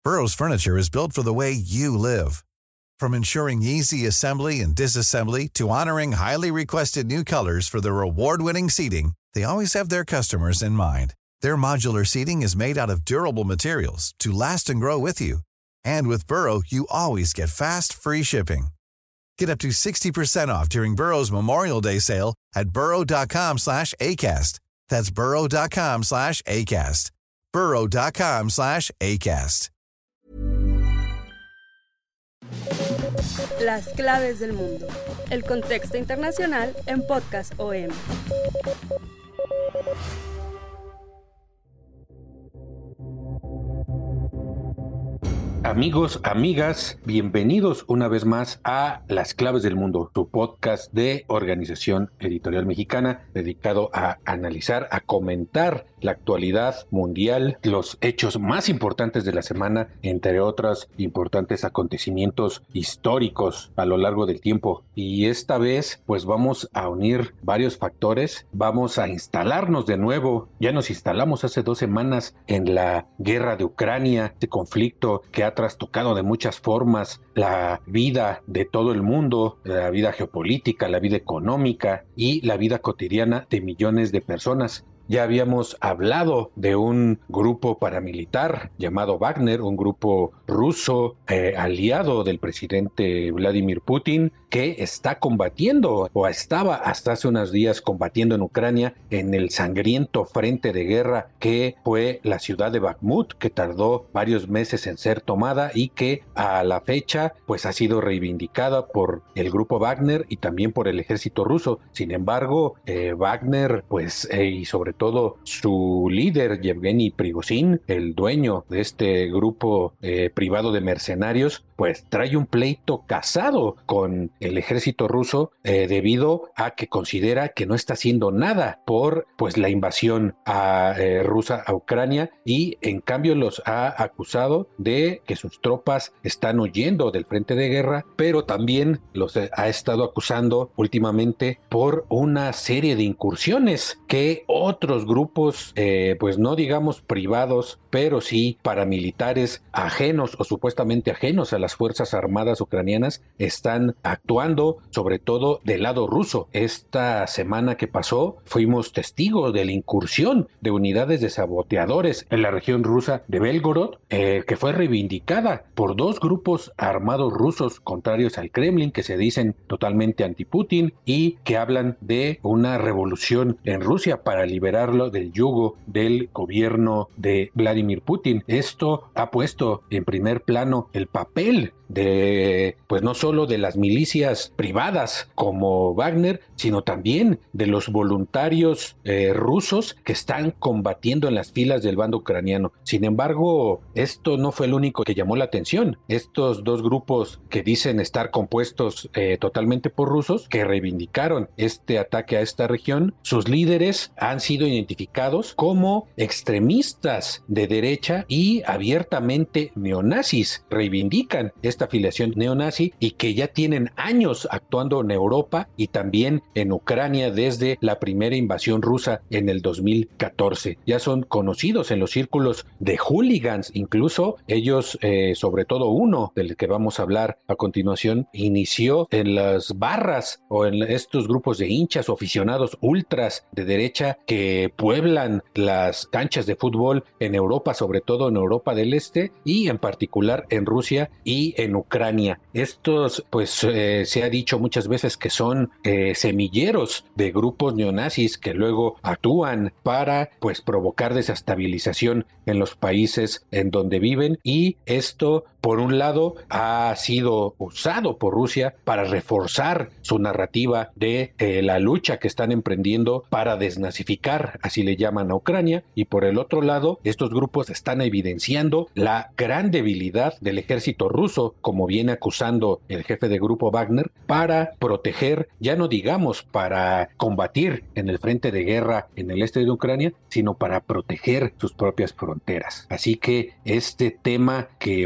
Burrow's furniture is built for the way you live. From ensuring easy assembly and disassembly to honoring highly requested new colors for their award-winning seating, they always have their customers in mind. Their modular seating is made out of durable materials to last and grow with you. And with Burrow, you always get fast, free shipping. Get up to 60% off during Burrow's Memorial Day sale at burrow.com/ACAST. That's burrow.com/ACAST. burrow.com/ACAST. Las claves del mundo. El contexto internacional en Podcast OM. Amigos, amigas, bienvenidos una vez más a Las Claves del Mundo, tu podcast de Organización Editorial Mexicana dedicado a analizar, a comentar la actualidad mundial, los hechos más importantes de la semana, entre otros importantes acontecimientos históricos a lo largo del tiempo. Y esta vez, pues vamos a unir varios factores, vamos a instalarnos de nuevo. Ya nos instalamos hace 2 semanas en la guerra de Ucrania, este conflicto que ha trastocado de muchas formas la vida de todo el mundo, la vida geopolítica, la vida económica y la vida cotidiana de millones de personas. Ya habíamos hablado de un grupo paramilitar llamado Wagner, un grupo ruso aliado del presidente Vladimir Putin, que está combatiendo o estaba hasta hace unos días combatiendo en Ucrania en el sangriento frente de guerra que fue la ciudad de Bakhmut, que tardó varios meses en ser tomada y que a la fecha pues ha sido reivindicada por el grupo Wagner y también por el ejército ruso. Sin embargo, Wagner pues y sobre todo su líder Yevgeny Prigozhin, el dueño de este grupo privado de mercenarios, pues trae un pleito casado con el ejército ruso debido a que considera que no está haciendo nada por pues la invasión rusa a Ucrania, y en cambio los ha acusado de que sus tropas están huyendo del frente de guerra, pero también los ha estado acusando últimamente por una serie de incursiones que otros grupos pues no digamos privados, pero sí paramilitares ajenos o supuestamente ajenos a las Fuerzas Armadas ucranianas están actuando, sobre todo del lado ruso. Esta semana que pasó fuimos testigos de la incursión de unidades de saboteadores en la región rusa de Belgorod, que fue reivindicada por 2 grupos armados rusos contrarios al Kremlin, que se dicen totalmente anti-Putin y que hablan de una revolución en Rusia para liberarlo del yugo del gobierno de Vladimir Putin. Esto ha puesto en primer plano el papel de, pues no solo de las milicias privadas como Wagner, sino también de los voluntarios rusos que están combatiendo en las filas del bando ucraniano. Sin embargo, esto no fue el único que llamó la atención. Estos 2 grupos que dicen estar compuestos totalmente por rusos, que reivindicaron este ataque a esta región, sus líderes han sido identificados como extremistas de derecha y abiertamente neonazis. Reivindican esta afiliación neonazi y que ya tienen años actuando en Europa y también en Ucrania desde la primera invasión rusa en el 2014. Ya son conocidos en los círculos de hooligans, incluso ellos, sobre todo uno del que vamos a hablar a continuación, inició en las barras o en estos grupos de hinchas o aficionados ultras de derecha que pueblan las canchas de fútbol en Europa, sobre todo en Europa del Este y en particular en Rusia y en Ucrania. Estos, pues se ha dicho muchas veces que son semilleros de grupos neonazis que luego actúan para pues provocar desestabilización en los países en donde viven, y esto por un lado ha sido usado por Rusia para reforzar su narrativa de la lucha que están emprendiendo para desnazificar, así le llaman a Ucrania, y por el otro lado estos grupos están evidenciando la gran debilidad del ejército ruso, como viene acusando el jefe de grupo Wagner, para proteger, ya no digamos para combatir en el frente de guerra en el este de Ucrania, sino para proteger sus propias fronteras. Así que este tema que pues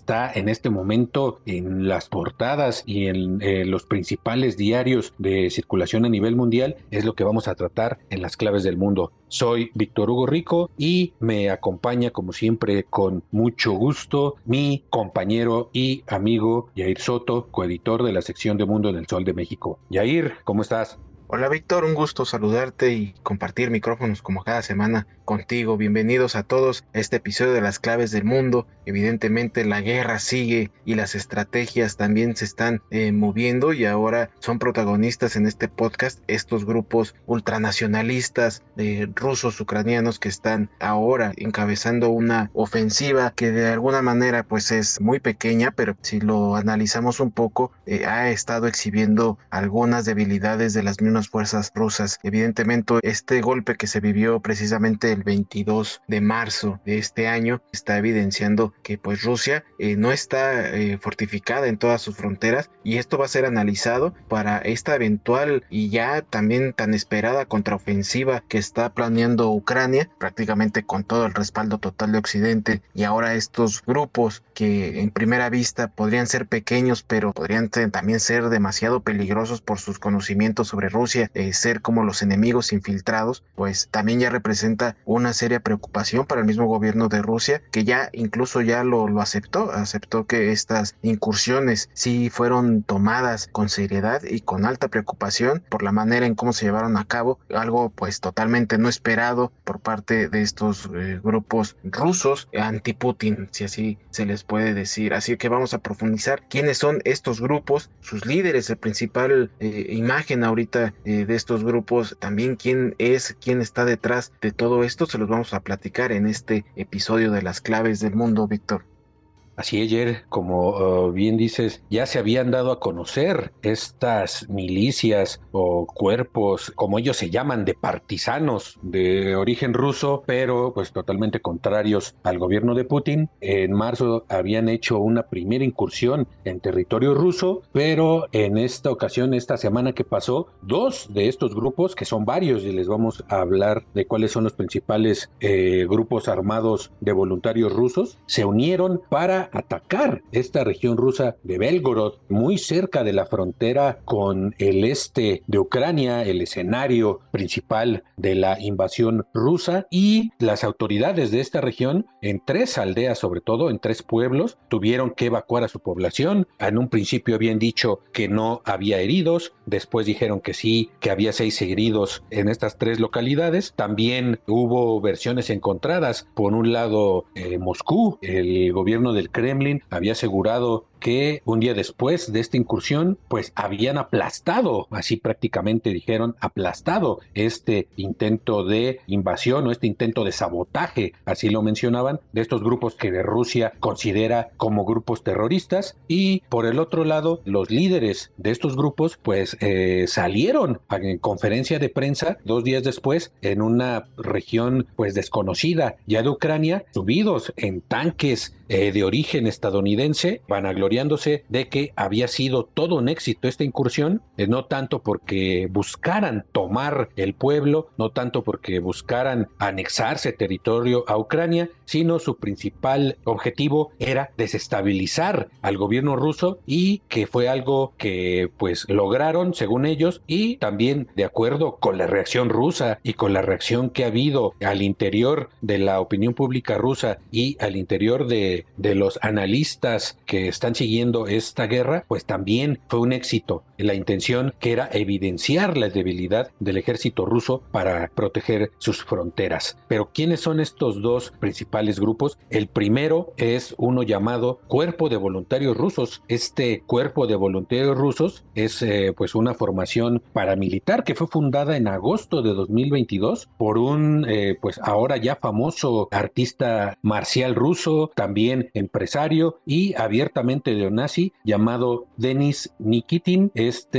está en este momento en las portadas y en los principales diarios de circulación a nivel mundial, es lo que vamos a tratar en las claves del mundo. Soy Víctor Hugo Rico y me acompaña, como siempre, con mucho gusto, mi compañero y amigo Yair Soto, coeditor de la sección de Mundo en el Sol de México. Yair, ¿cómo estás? Hola Víctor, un gusto saludarte y compartir micrófonos como cada semana contigo. Bienvenidos a todos a este episodio de las claves del mundo. Evidentemente la guerra sigue y las estrategias también se están moviendo y ahora son protagonistas en este podcast estos grupos ultranacionalistas rusos, ucranianos que están ahora encabezando una ofensiva que de alguna manera pues es muy pequeña, pero si lo analizamos un poco ha estado exhibiendo algunas debilidades de las mismas fuerzas rusas. Evidentemente este golpe que se vivió precisamente el 22 de marzo de este año está evidenciando que pues Rusia no está fortificada en todas sus fronteras y esto va a ser analizado para esta eventual y ya también tan esperada contraofensiva que está planeando Ucrania, prácticamente con todo el respaldo total de Occidente, y ahora estos grupos que en primera vista podrían ser pequeños pero podrían también ser demasiado peligrosos por sus conocimientos sobre Rusia, ser como los enemigos infiltrados, pues también ya representa una seria preocupación para el mismo gobierno de Rusia, que ya incluso ya lo aceptó que estas incursiones sí fueron tomadas con seriedad y con alta preocupación por la manera en cómo se llevaron a cabo, algo pues totalmente no esperado por parte de estos grupos rusos anti-Putin, si así se les puede decir. Así que vamos a profundizar quiénes son estos grupos, sus líderes, el principal imagen ahorita de estos grupos, también quién está detrás de todo esto, se los vamos a platicar en este episodio de las claves del mundo, Víctor. Así ayer, como bien dices, ya se habían dado a conocer estas milicias o cuerpos, como ellos se llaman, de partisanos de origen ruso, pero pues totalmente contrarios al gobierno de Putin. En marzo habían hecho una primera incursión en territorio ruso, pero en esta ocasión, esta semana que pasó, dos de estos grupos, que son varios y les vamos a hablar de cuáles son los principales grupos armados de voluntarios rusos, se unieron para atacar esta región rusa de Belgorod, muy cerca de la frontera con el este de Ucrania, el escenario principal de la invasión rusa, y las autoridades de esta región, en 3 aldeas sobre todo, en 3 pueblos, tuvieron que evacuar a su población. En un principio habían dicho que no había heridos, después dijeron que sí, que había 6 heridos en estas 3 localidades. También hubo versiones encontradas. Por un lado, Moscú, el gobierno del Kremlin, había asegurado que un día después de esta incursión, pues habían aplastado, así prácticamente dijeron, aplastado este intento de invasión o este intento de sabotaje, así lo mencionaban, de estos grupos que de Rusia considera como grupos terroristas. Y por el otro lado, los líderes de estos grupos pues salieron en conferencia de prensa 2 días después en una región pues desconocida ya de Ucrania, subidos en tanques de origen estadounidense, vanagloriándose de que había sido todo un éxito esta incursión, no tanto porque buscaran tomar el pueblo, no tanto porque buscaran anexarse territorio a Ucrania, sino su principal objetivo era desestabilizar al gobierno ruso, y que fue algo que pues lograron según ellos, y también de acuerdo con la reacción rusa y con la reacción que ha habido al interior de la opinión pública rusa y al interior de los analistas que están siguiendo esta guerra, pues también fue un éxito. La intención que era evidenciar la debilidad del ejército ruso para proteger sus fronteras. Pero ¿quiénes son estos 2 principales grupos? El primero es uno llamado Cuerpo de Voluntarios Rusos. Este Cuerpo de Voluntarios Rusos es pues una formación paramilitar que fue fundada en agosto de 2022 por un pues ahora ya famoso artista marcial ruso, también empresario y abiertamente neonazi, llamado Denis Nikitin.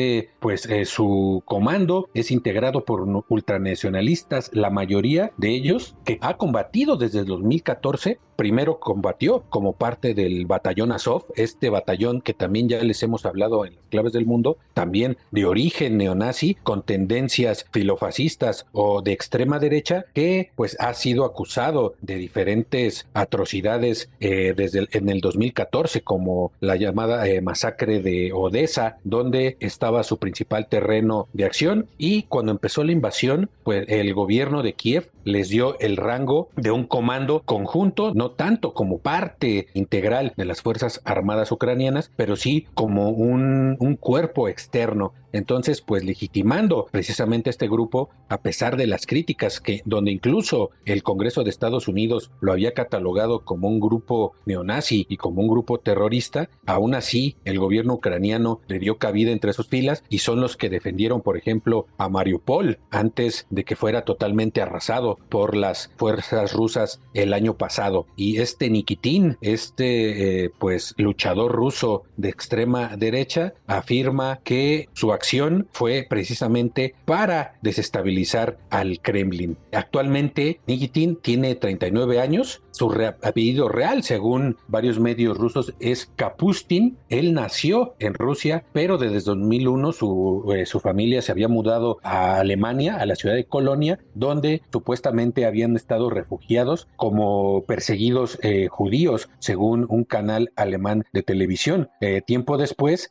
Su comando es integrado por ultranacionalistas, la mayoría de ellos que ha combatido desde el 2014 primero combatió como parte del batallón Azov, este batallón que también ya les hemos hablado en las claves del mundo, también de origen neonazi, con tendencias filofascistas o de extrema derecha, que pues ha sido acusado de diferentes atrocidades en el 2014, como la llamada masacre de Odessa, donde estaba su principal terreno de acción, y cuando empezó la invasión, pues el gobierno de Kiev les dio el rango de un comando conjunto, no tanto como parte integral de las Fuerzas Armadas ucranianas, pero sí como un cuerpo externo. Entonces, pues legitimando precisamente este grupo, a pesar de las críticas donde incluso el Congreso de Estados Unidos lo había catalogado como un grupo neonazi y como un grupo terrorista, aún así el gobierno ucraniano le dio cabida entre sus filas y son los que defendieron, por ejemplo, a Mariupol antes de que fuera totalmente arrasado por las fuerzas rusas el año pasado. Y este Nikitin, pues luchador ruso de extrema derecha, afirma que su acción fue precisamente para desestabilizar al Kremlin. Actualmente Nikitin tiene 39 años, su apellido real, según varios medios rusos, es Kapustin. Él nació en Rusia, pero desde 2001 su familia se había mudado a Alemania, a la ciudad de Colonia, donde supuestamente habían estado refugiados como perseguidos judíos, según un canal alemán de televisión. Tiempo después,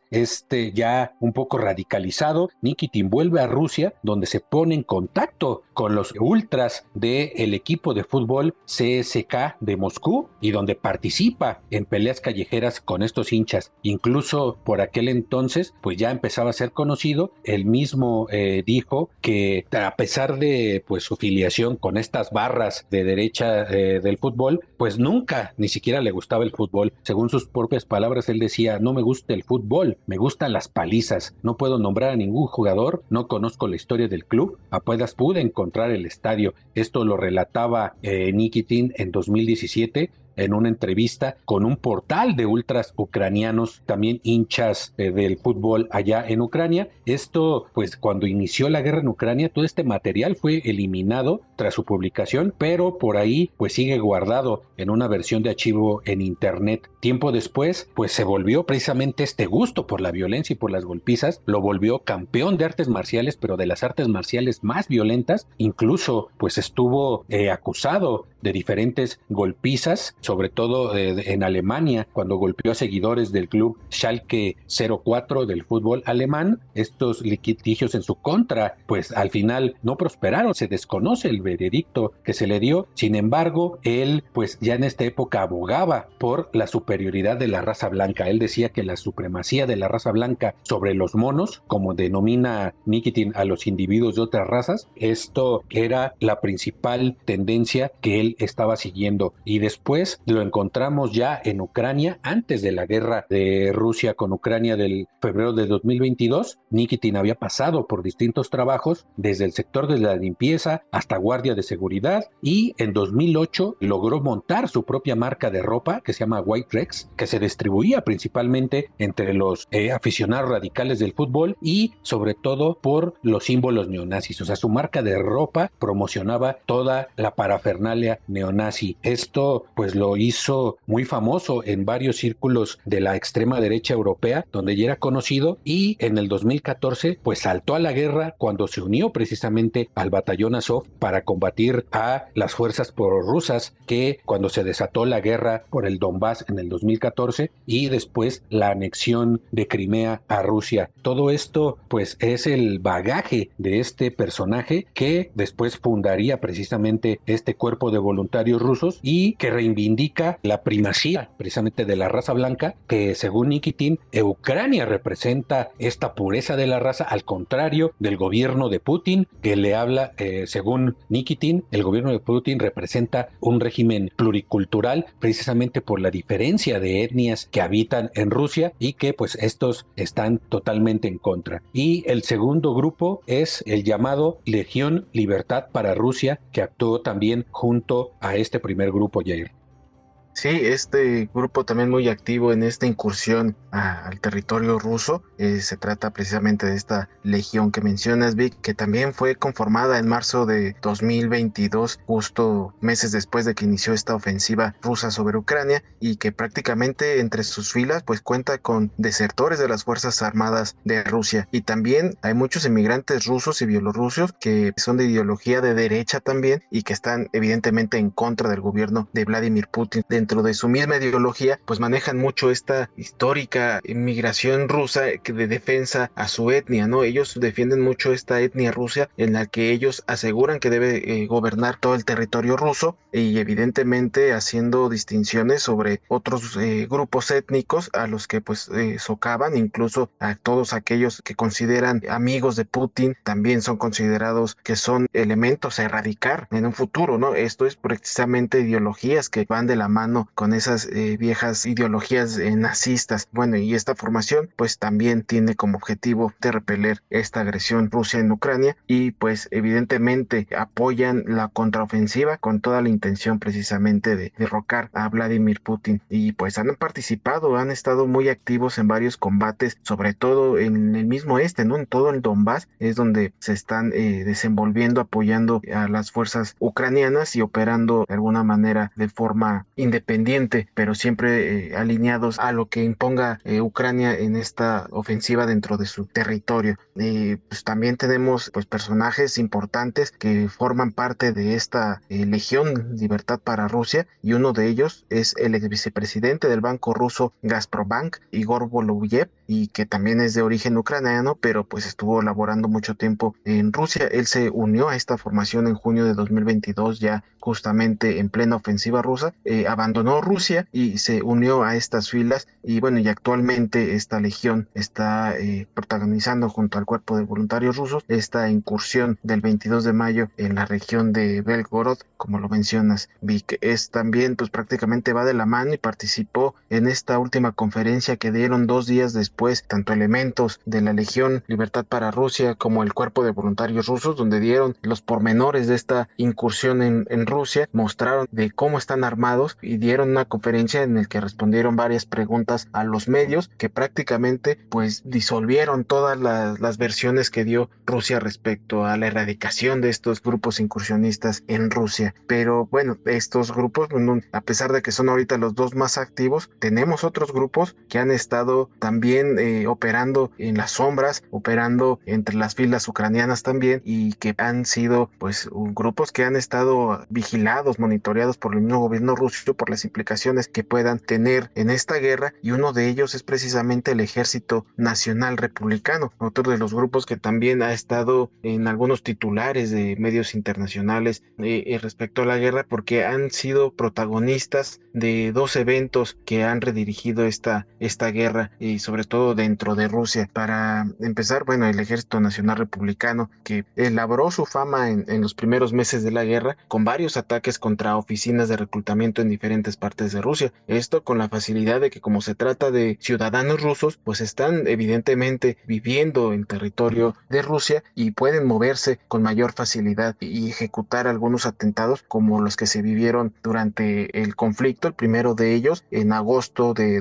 ya un poco radicalizado, Nikitin vuelve a Rusia, donde se pone en contacto con los ultras del equipo de fútbol CSKA de Moscú y donde participa en peleas callejeras con estos hinchas. Incluso por aquel entonces, pues ya empezaba a ser conocido. Él mismo dijo que a pesar de pues su filiación con estas barras de derecha del fútbol, pues nunca ni siquiera le gustaba el fútbol. Según sus propias palabras, él decía: no me gusta el fútbol, me gustan las palizas, no puedo nombrar a ningún jugador, no conozco la historia del club, apenas pude encontrar el estadio. Esto lo relataba Nikitin en 2017 en una entrevista con un portal de ultras ucranianos, también hinchas del fútbol allá en Ucrania. Esto, pues cuando inició la guerra en Ucrania, todo este material fue eliminado tras su publicación, pero por ahí pues sigue guardado en una versión de archivo en internet. Tiempo después, pues se volvió precisamente este gusto por la violencia y por las golpizas, lo volvió campeón de artes marciales, pero de las artes marciales más violentas. Incluso pues estuvo acusado de diferentes golpizas, sobre todo en Alemania, cuando golpeó a seguidores del club Schalke 04 del fútbol alemán. Estos litigios en su contra, pues al final no prosperaron, se desconoce el veredicto que se le dio. Sin embargo, él pues ya en esta época abogaba por la superioridad de la raza blanca. Él decía que la supremacía de la raza blanca sobre los monos, como denomina Nikitin a los individuos de otras razas, esto era la principal tendencia que él estaba siguiendo. Y después lo encontramos ya en Ucrania, antes de la guerra de Rusia con Ucrania del febrero de 2022. Nikitin había pasado por distintos trabajos, desde el sector de la limpieza hasta guardia de seguridad, y en 2008 logró montar su propia marca de ropa que se llama White Rex, que se distribuía principalmente entre los aficionados radicales del fútbol y sobre todo por los símbolos neonazis. O sea, su marca de ropa promocionaba toda la parafernalia neonazi. Esto pues lo hizo muy famoso en varios círculos de la extrema derecha europea, donde ya era conocido, y en el 2014 pues saltó a la guerra cuando se unió precisamente al batallón Azov para combatir a las fuerzas prorrusas, que cuando se desató la guerra por el Donbass en el 2014 y después la anexión de Crimea a Rusia. Todo esto pues es el bagaje de este personaje que después fundaría precisamente este cuerpo de voluntarios rusos y que reivindica la primacía precisamente de la raza blanca, que según Nikitin, Ucrania representa esta pureza de la raza, al contrario del gobierno de Putin, que le habla, según Nikitin, el gobierno de Putin representa un régimen pluricultural precisamente por la diferencia de etnias que habitan en Rusia y que pues estos están totalmente en contra. Y el segundo grupo es el llamado Legión Libertad para Rusia, que actuó también junto a este primer grupo, Jair. Sí, este grupo también muy activo en esta incursión al territorio ruso. Se trata precisamente de esta legión que mencionas, Vic, que también fue conformada en marzo de 2022, justo meses después de que inició esta ofensiva rusa sobre Ucrania, y que prácticamente entre sus filas pues cuenta con desertores de las Fuerzas Armadas de Rusia. Y también hay muchos inmigrantes rusos y bielorrusos que son de ideología de derecha también y que están evidentemente en contra del gobierno de Vladimir Putin. Dentro de su misma ideología, pues manejan mucho esta histórica inmigración rusa de defensa a su etnia, ¿no? Ellos defienden mucho esta etnia rusa en la que ellos aseguran que debe gobernar todo el territorio ruso, y evidentemente haciendo distinciones sobre otros grupos étnicos a los que pues socavan, incluso a todos aquellos que consideran amigos de Putin, también son considerados que son elementos a erradicar en un futuro, ¿no? Esto es precisamente ideologías que van de la mano con esas viejas ideologías nazistas. Bueno, y esta formación pues también tiene como objetivo de repeler esta agresión Rusia en Ucrania, y pues evidentemente apoyan la contraofensiva con toda la intención precisamente de derrocar a Vladimir Putin, y pues han participado, han estado muy activos en varios combates, sobre todo en el mismo ¿no? En todo el Donbass es donde se están desenvolviendo, apoyando a las fuerzas ucranianas y operando de alguna manera de forma independiente, pero siempre alineados a lo que imponga Ucrania en esta ofensiva dentro de su territorio. Pues también tenemos pues personajes importantes que forman parte de esta Legión Libertad para Rusia, y uno de ellos es el ex vicepresidente del banco ruso Gazprombank, Igor Voluyev, y que también es de origen ucraniano, pero pues estuvo laborando mucho tiempo en Rusia. Él se unió a esta formación en junio de 2022, ya justamente en plena ofensiva rusa, abandonó Rusia y se unió a estas filas, y bueno, y actualmente esta legión está protagonizando junto al cuerpo de voluntarios rusos esta incursión del 22 de mayo en la región de Belgorod, como lo mencionas, Vic. Es también pues prácticamente va de la mano y participó en esta última conferencia que dieron 2 días después tanto elementos de la Legión Libertad para Rusia como el cuerpo de voluntarios rusos, donde dieron los pormenores de esta incursión en Rusia, mostraron de cómo están armados y dieron una conferencia en la que respondieron varias preguntas a los medios que prácticamente pues disolvieron todas las versiones que dio Rusia respecto a la erradicación de estos grupos incursionistas en Rusia. Pero bueno, estos grupos, a pesar de que son ahorita los dos más activos, tenemos otros grupos que han estado también operando en las sombras, operando entre las filas ucranianas también, y que han sido pues grupos que han estado vigilados, monitoreados por el mismo gobierno ruso por las implicaciones que puedan tener en esta guerra, y uno de ellos es precisamente el Ejército Nacional Republicano, otro de los grupos que también ha estado en algunos titulares de medios internacionales respecto a la guerra, porque han sido protagonistas de 2 eventos que han redirigido esta guerra, y sobre todo dentro de Rusia. Para empezar, bueno, el Ejército Nacional Republicano, que elaboró su fama en los primeros meses de la guerra con varios ataques contra oficinas de reclutamiento en diferentes partes de Rusia. Esto con la facilidad de que, como se trata de ciudadanos rusos, pues están evidentemente viviendo en territorio de Rusia y pueden moverse con mayor facilidad y ejecutar algunos atentados como los que se vivieron durante el conflicto. El primero de ellos, en agosto de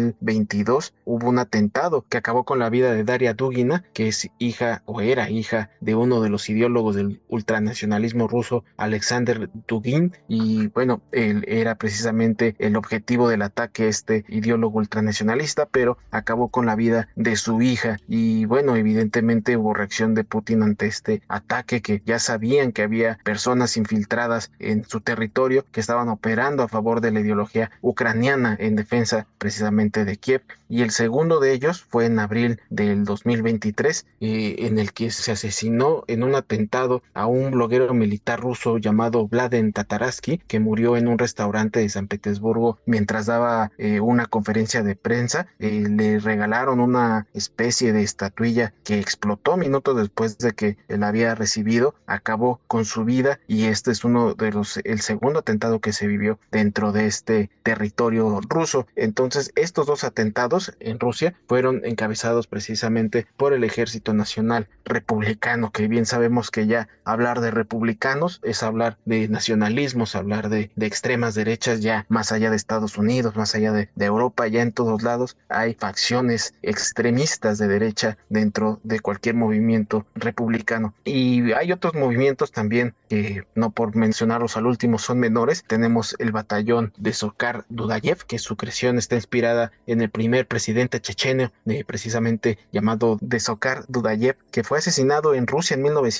2022, hubo un atentado que acabó con la vida de Daria Dugina, que es hija o era hija de uno de los ideólogos del ultranacionalismo ruso, Alexander Dugin, y bueno, él era precisamente el objetivo del ataque, este ideólogo ultranacionalista, pero acabó con la vida de su hija. Y bueno, evidentemente hubo reacción de Putin ante este ataque, que ya sabían que había personas infiltradas en su territorio que estaban operando a favor de la ideología ucraniana en defensa precisamente de Kiev. Y el segundo de ellos fue en abril del 2023, en el que se asesinó en un atentado a un bloguero militar ruso llamado Vladen Tataraski, que murió en un restaurante de San Petersburgo mientras daba una conferencia de prensa. Le regalaron una especie de estatuilla que explotó minutos después de que la había recibido, acabó con su vida, y este es el segundo atentado que se vivió dentro de este territorio ruso. Entonces, estos 2 atentados en Rusia fueron encabezados precisamente por el Ejército Nacional Republicano, que bien sabemos que ya hablar de republicanos es hablar de nacionalismos, hablar de extremas derechas, ya más allá de Estados Unidos, más allá de Europa, ya en todos lados hay facciones extremistas de derecha dentro de cualquier movimiento republicano. Y hay otros movimientos también que, no por mencionarlos al último, son menores. Tenemos el batallón de Dzhokhar Dudayev, que su creación está inspirada en el primer presidente checheno, precisamente llamado Dzhokhar Dudayev, que fue asesinado en Rusia en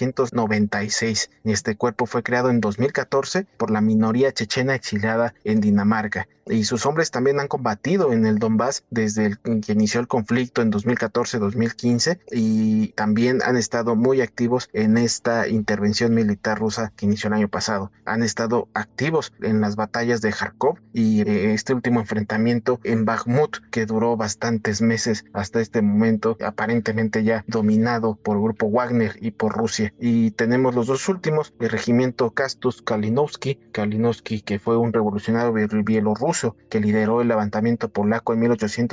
1996. Este cuerpo fue creado en 2014 por la minoría chechena exiliada en Dinamarca. Y sus hombres también han combatido en el Donbass desde que inició el conflicto en 2014-2015, y también han estado muy activos en esta intervención militar rusa que inició el año pasado. Han estado activos en las batallas de Kharkov y este último enfrentamiento en Bakhmut, que duró bastantes meses hasta este momento, aparentemente ya dominado por el grupo Wagner y por Rusia. Y tenemos los dos últimos, el regimiento Kastus Kalinowski, que fue un revolucionario bielorruso que lideró el levantamiento polaco en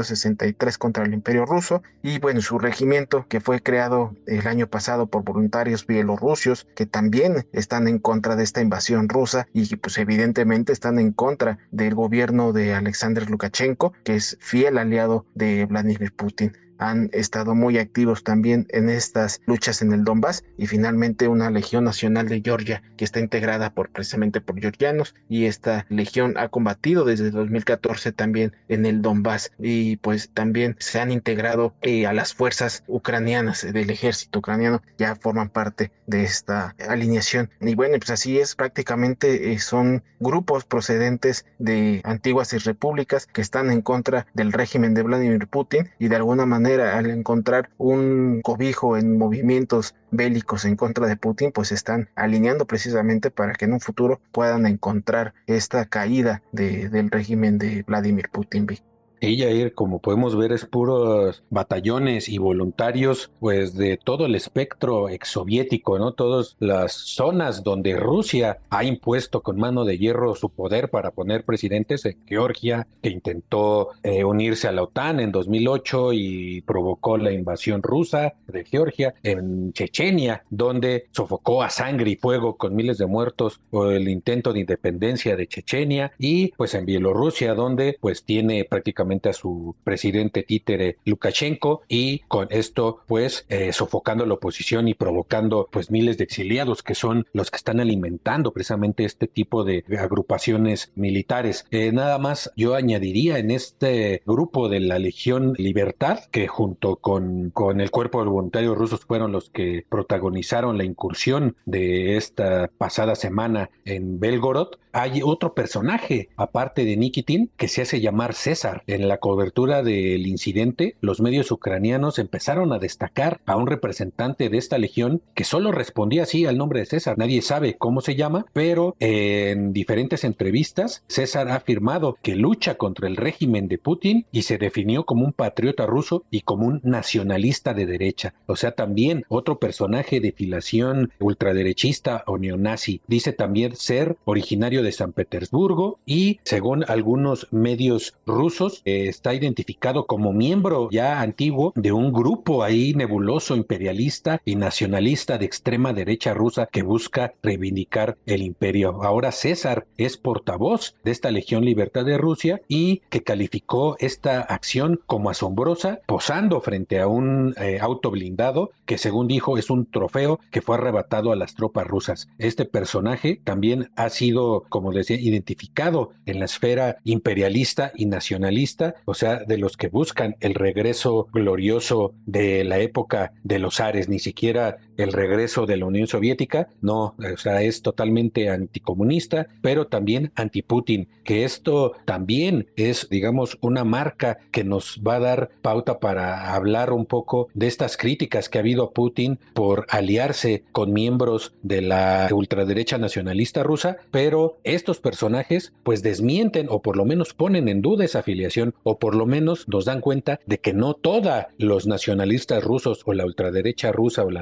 1863 contra el Imperio Ruso, y bueno, su regimiento, que fue creado el año pasado por voluntarios bielorrusios que también están en contra de esta invasión rusa, y pues evidentemente están en contra del gobierno de Alexander Lukashenko, que es fiel aliado de Vladimir Putin. Han estado muy activos también en estas luchas en el Donbass, y finalmente una Legión Nacional de Georgia, que está integrada precisamente por georgianos, y esta legión ha combatido desde 2014 también en el Donbass, y pues también se han integrado a las fuerzas ucranianas del ejército ucraniano, ya forman parte de esta alineación. Y bueno, pues así es, prácticamente son grupos procedentes de antiguas repúblicas que están en contra del régimen de Vladimir Putin, y de alguna manera, al encontrar un cobijo en movimientos bélicos en contra de Putin, pues están alineando precisamente para que en un futuro puedan encontrar esta caída del régimen de Vladimir Putin. Jair, como podemos ver, es puros batallones y voluntarios, pues de todo el espectro exsoviético, ¿no? Todas las zonas donde Rusia ha impuesto con mano de hierro su poder para poner presidentes. En Georgia, que intentó unirse a la OTAN en 2008 y provocó la invasión rusa de Georgia. En Chechenia, donde sofocó a sangre y fuego con miles de muertos por el intento de independencia de Chechenia. Y pues en Bielorrusia, donde pues tiene prácticamente a su presidente títere Lukashenko, y con esto pues sofocando la oposición y provocando pues miles de exiliados, que son los que están alimentando precisamente este tipo de agrupaciones militares. Nada más yo añadiría en este grupo de la Legión Libertad, que junto con el cuerpo de voluntarios rusos fueron los que protagonizaron la incursión de esta pasada semana en Belgorod. Hay otro personaje aparte de Nikitin que se hace llamar César. En la cobertura del incidente, los medios ucranianos empezaron a destacar a un representante de esta legión que solo respondía así al nombre de César. Nadie sabe cómo se llama, pero en diferentes entrevistas César ha afirmado que lucha contra el régimen de Putin y se definió como un patriota ruso y como un nacionalista de derecha. O sea, también otro personaje de filiación ultraderechista o neonazi. Dice también ser originario de San Petersburgo y, según algunos medios rusos, está identificado como miembro ya antiguo de un grupo ahí nebuloso, imperialista y nacionalista de extrema derecha rusa que busca reivindicar el imperio. Ahora César es portavoz de esta Legión Libertad de Rusia, y que calificó esta acción como asombrosa, posando frente a un auto blindado que, según dijo, es un trofeo que fue arrebatado a las tropas rusas. Este personaje también ha sido, como decía, identificado en la esfera imperialista y nacionalista, o sea, de los que buscan el regreso glorioso de la época de los zares, ni siquiera el regreso de la Unión Soviética, no, o sea, es totalmente anticomunista, pero también anti-Putin, que esto también es, digamos, una marca que nos va a dar pauta para hablar un poco de estas críticas que ha habido a Putin por aliarse con miembros de la ultraderecha nacionalista rusa, pero estos personajes pues desmienten o por lo menos ponen en duda esa afiliación, o por lo menos nos dan cuenta de que no todos los nacionalistas rusos o la ultraderecha rusa o la derecha rusa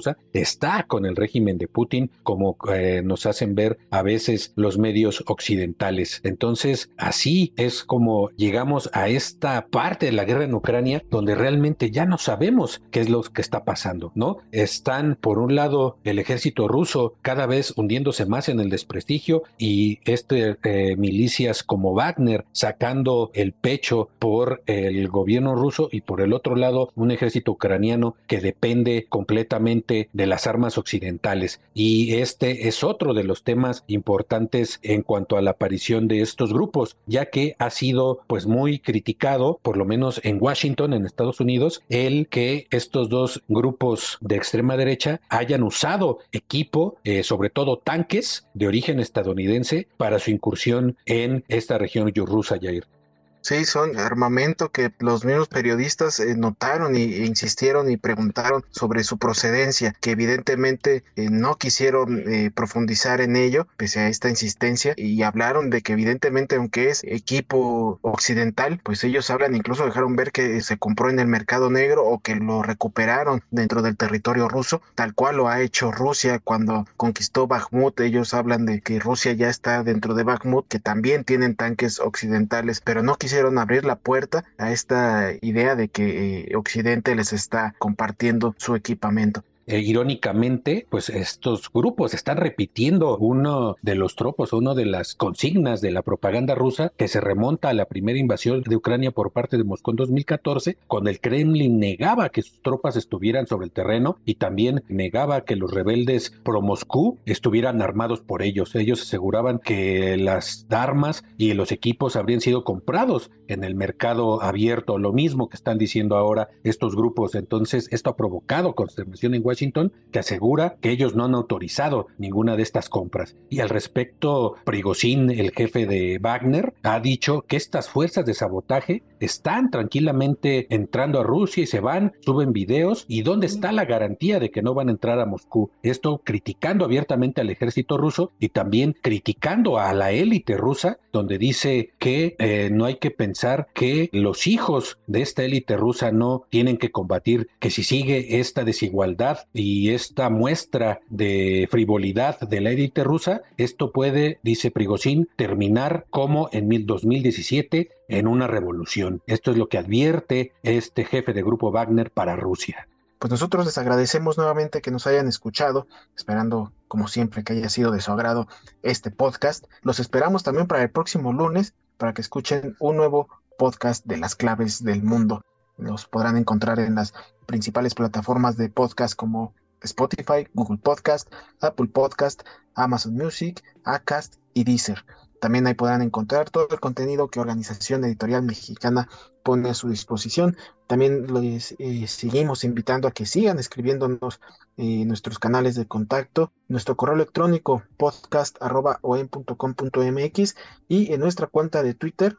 Rusa está con el régimen de Putin, como nos hacen ver a veces los medios occidentales. Entonces, así es como llegamos a esta parte de la guerra en Ucrania, donde realmente ya no sabemos qué es lo que está pasando, ¿no? Están, por un lado, el ejército ruso cada vez hundiéndose más en el desprestigio y milicias como Wagner sacando el pecho por el gobierno ruso, y por el otro lado, un ejército ucraniano que depende completamente de las armas occidentales. Y este es otro de los temas importantes en cuanto a la aparición de estos grupos, ya que ha sido pues muy criticado, por lo menos en Washington, en Estados Unidos, el que estos dos grupos de extrema derecha hayan usado equipo, sobre todo tanques de origen estadounidense, para su incursión en esta región rusa, Jair. Sí, son armamento que los mismos periodistas notaron e insistieron y preguntaron sobre su procedencia, que evidentemente no quisieron profundizar en ello, pese a esta insistencia, y hablaron de que evidentemente, aunque es equipo occidental, pues ellos hablan, incluso dejaron ver que se compró en el mercado negro o que lo recuperaron dentro del territorio ruso, tal cual lo ha hecho Rusia cuando conquistó Bakhmut. Ellos hablan de que Rusia ya está dentro de Bakhmut, que también tienen tanques occidentales, pero no quisieron abrir la puerta a esta idea de que Occidente les está compartiendo su equipamiento. Irónicamente, pues estos grupos están repitiendo uno de los tropos, una de las consignas de la propaganda rusa, que se remonta a la primera invasión de Ucrania por parte de Moscú en 2014, cuando el Kremlin negaba que sus tropas estuvieran sobre el terreno y también negaba que los rebeldes pro Moscú estuvieran armados por ellos. Ellos aseguraban que las armas y los equipos habrían sido comprados en el mercado abierto, lo mismo que están diciendo ahora estos grupos. Entonces, esto ha provocado consternación en Washington, que asegura que ellos no han autorizado ninguna de estas compras. Y al respecto, Prigozhin, el jefe de Wagner, ha dicho que estas fuerzas de sabotaje están tranquilamente entrando a Rusia y se van, suben videos, y ¿dónde está la garantía de que no van a entrar a Moscú? Esto criticando abiertamente al ejército ruso y también criticando a la élite rusa, donde dice que no hay que pensar que los hijos de esta élite rusa no tienen que combatir, que si sigue esta desigualdad y esta muestra de frivolidad de la élite rusa, esto puede, dice Prigozhin, terminar como en 2017 en una revolución. Esto es lo que advierte este jefe de grupo Wagner para Rusia. Pues nosotros les agradecemos nuevamente que nos hayan escuchado, esperando como siempre que haya sido de su agrado este podcast. Los esperamos también para el próximo lunes para que escuchen un nuevo podcast de las claves del mundo. Los podrán encontrar en las principales plataformas de podcast como Spotify, Google Podcast, Apple Podcast, Amazon Music, Acast y Deezer. También ahí podrán encontrar todo el contenido que Organización Editorial Mexicana pone a su disposición. También les seguimos invitando a que sigan escribiéndonos nuestros canales de contacto, nuestro correo electrónico podcast@oem.com.mx y en nuestra cuenta de Twitter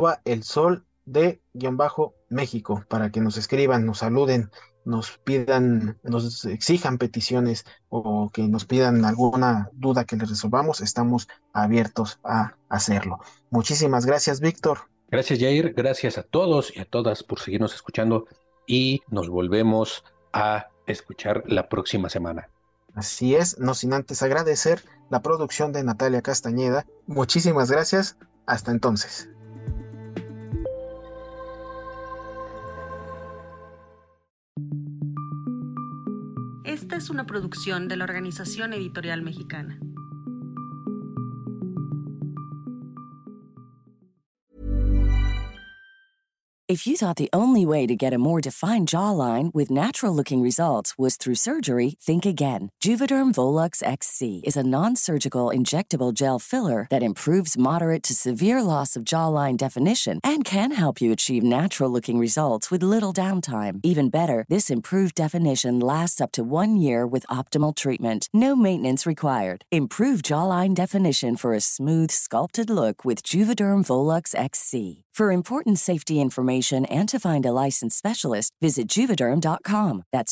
@elsolde_México, para que nos escriban, nos saluden, nos pidan, nos exijan peticiones o que nos pidan alguna duda que les resolvamos. Estamos abiertos a hacerlo. Muchísimas gracias, Víctor. Gracias, Jair. Gracias a todos y a todas por seguirnos escuchando, y nos volvemos a escuchar la próxima semana. Así es, no sin antes agradecer la producción de Natalia Castañeda. Muchísimas gracias. Hasta entonces. Esta es una producción de la Organización Editorial Mexicana. If you thought the only way to get a more defined jawline with natural-looking results was through surgery, think again. Juvederm Volux XC is a non-surgical injectable gel filler that improves moderate to severe loss of jawline definition and can help you achieve natural-looking results with little downtime. Even better, this improved definition lasts up to 1 year with optimal treatment. No maintenance required. Improve jawline definition for a smooth, sculpted look with Juvederm Volux XC. For important safety information and to find a licensed specialist, visit Juvederm.com. That's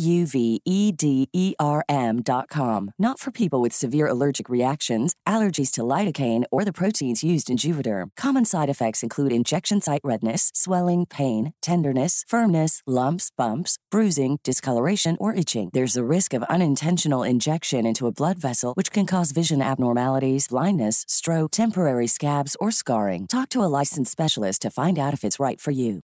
JUVEDERM.com. Not for people with severe allergic reactions, allergies to lidocaine, or the proteins used in Juvederm. Common side effects include injection site redness, swelling, pain, tenderness, firmness, lumps, bumps, bruising, discoloration, or itching. There's a risk of unintentional injection into a blood vessel, which can cause vision abnormalities, blindness, stroke, temporary scabs, or scarring. Talk to a licensed specialist to find out if it's right for you.